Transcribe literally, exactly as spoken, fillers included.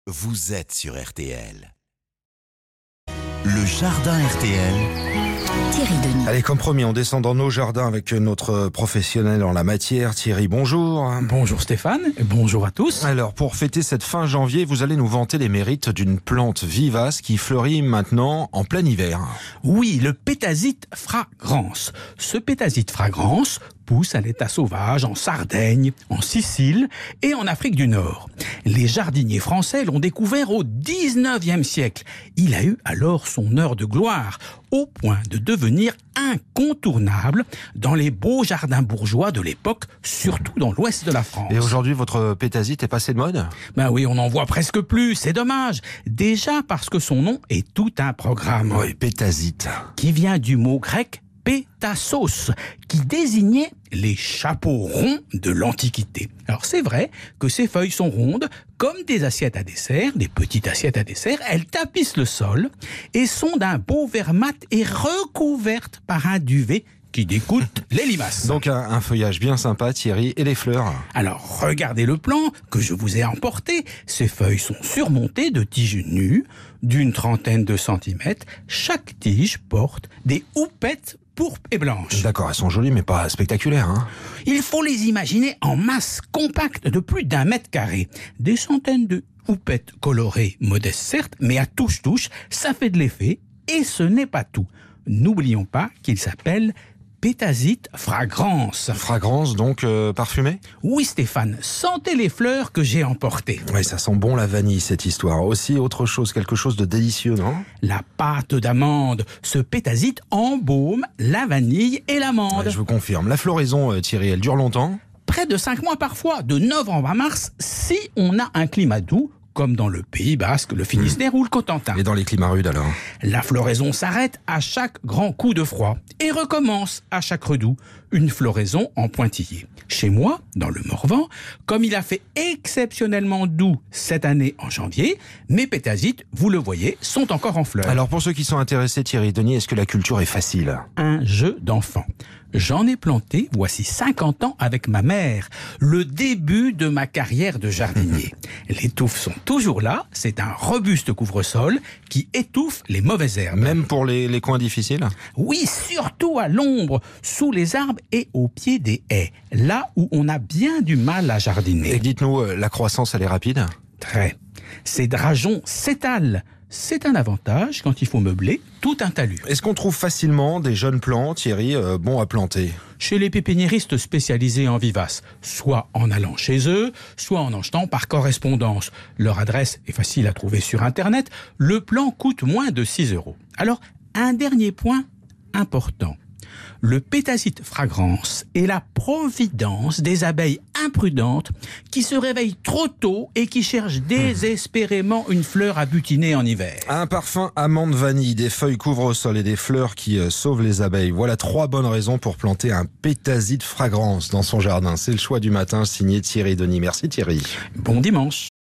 vous êtes sur R T L. Le jardin R T L. Thierry Denis. Allez, comme promis, on descend dans nos jardins avec notre professionnel en la matière. Thierry, bonjour. Bonjour Stéphane, et bonjour à tous. Alors, pour fêter cette fin janvier, vous allez nous vanter les mérites d'une plante vivace qui fleurit maintenant en plein hiver. Oui, le pétasite fragrans. Ce pétasite fragrans pousse à l'état sauvage en Sardaigne, en Sicile et en Afrique du Nord. Les jardiniers français l'ont découvert au dix-neuvième siècle. Il a eu alors son heure de gloire, au point de devenir incontournable dans les beaux jardins bourgeois de l'époque, surtout dans l'ouest de la France. Et aujourd'hui, votre pétasite est passé de mode ? Ben oui, on n'en voit presque plus, c'est dommage. Déjà parce que son nom est tout un programme. Oui, pétasite. Qui vient du mot grec pétassos, qui désignait les chapeaux ronds de l'Antiquité. Alors c'est vrai que ces feuilles sont rondes, comme des assiettes à dessert, des petites assiettes à dessert. Elles tapissent le sol et sont d'un beau vert mat et recouvertes par un duvet qui dégoûte les limaces. Donc un, un feuillage bien sympa, Thierry, et les fleurs. Alors regardez le plan que je vous ai emporté. Ces feuilles sont surmontées de tiges nues d'une trentaine de centimètres. Chaque tige porte des houppettes pourpres et blanches. D'accord, elles sont jolies mais pas spectaculaires, hein. Il faut les imaginer en masse compacte de plus d'un mètre carré. Des centaines de houppettes colorées, modestes certes, mais à touche-touche, ça fait de l'effet. Et ce n'est pas tout. N'oublions pas qu'il s'appelle pétasite fragrans. Fragrance, donc euh, parfumée ? Oui Stéphane, sentez les fleurs que j'ai emportées. Oui, ça sent bon la vanille cette histoire. Aussi autre chose, quelque chose de délicieux, non ? La pâte d'amande. Ce pétasite embaume la vanille et l'amande. Ouais, je vous confirme. La floraison, euh, Thierry, elle dure longtemps ? Près de cinq mois parfois, de novembre à mars, si on a un climat doux, comme dans le Pays Basque, le Finistère mmh. ou le Cotentin. Et dans les climats rudes alors ? La floraison s'arrête à chaque grand coup de froid et recommence à chaque redoux, une floraison en pointillé. Chez moi, dans le Morvan, comme il a fait exceptionnellement doux cette année en janvier, mes pétasites, vous le voyez, sont encore en fleurs. Alors pour ceux qui sont intéressés, Thierry Denis, est-ce que la culture est facile ? Un jeu d'enfant. J'en ai planté, voici cinquante ans avec ma mère, le début de ma carrière de jardinier. Les touffes sont toujours là, c'est un robuste couvre-sol qui étouffe les mauvaises herbes. Même pour les, les coins difficiles ? Oui, surtout à l'ombre, sous les arbres et au pied des haies, là où on a bien du mal à jardiner. Et dites-nous, la croissance, elle est rapide ? Très. Ces drageons s'étalent. C'est un avantage quand il faut meubler tout un talus. Est-ce qu'on trouve facilement des jeunes plants, Thierry, euh, bons à planter ? Chez les pépiniéristes spécialisés en vivaces, soit en allant chez eux, soit en achetant par correspondance. Leur adresse est facile à trouver sur Internet. Le plant coûte moins de six euros. Alors, un dernier point important. Le pétasite fragrans est la providence des abeilles imprudentes qui se réveillent trop tôt et qui cherchent désespérément une fleur à butiner en hiver. Un parfum amande vanille, des feuilles couvre-sol et des fleurs qui euh, sauvent les abeilles. Voilà trois bonnes raisons pour planter un pétasite fragrans dans son jardin. C'est le choix du matin signé Thierry Denis. Merci Thierry. Bon dimanche.